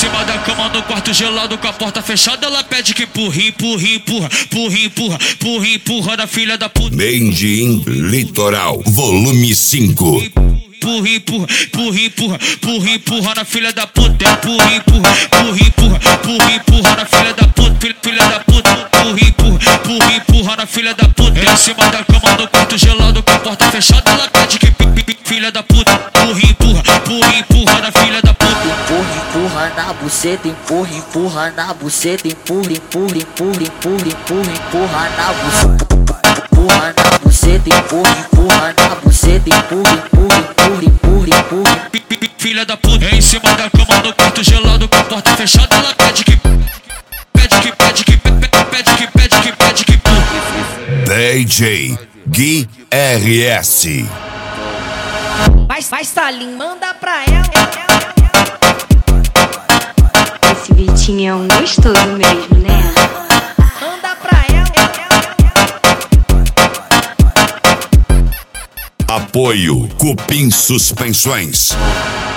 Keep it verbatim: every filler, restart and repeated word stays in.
cima da cama no quarto gelado com a porta fechada, ela pede que empurra, empurra, empurra, empurra, empurra, empurra, empurra na filha da puta. Made in Litoral, volume cinco. Empurra, empurra, empurra, empurra, empurra, empurra na filha da puta. Empurra, empurra, empurra, empurra, empurra, empurra na filha da puta. Filha, filha da puta. Empurra, empurra, empurra, empurra na filha da puta. Em cima da cama no quarto gelado com a porta fechada, ela pede que filha da puta. Empurra, empurra, empurra, empurra na filha da puta. Empurra, empurra na buceta, empurra, empurra na buceta, empurra, empurra, empurra, empurra, empurra, empurra na buceta. Empurra na buceta, empurra, empurra na buceta, empurra, empurra, empurra, empurra, empurra. Filha da puta, em cima da cama no quarto gelado com a porta fechada, ela pede que pede que pede que pede que pede que pede que D J Gui R S. Vai, vai, Salim, manda pra ela. Esse Vitinho é um gostoso mesmo, né? Manda pra ela. Apoio Cupim Suspensões.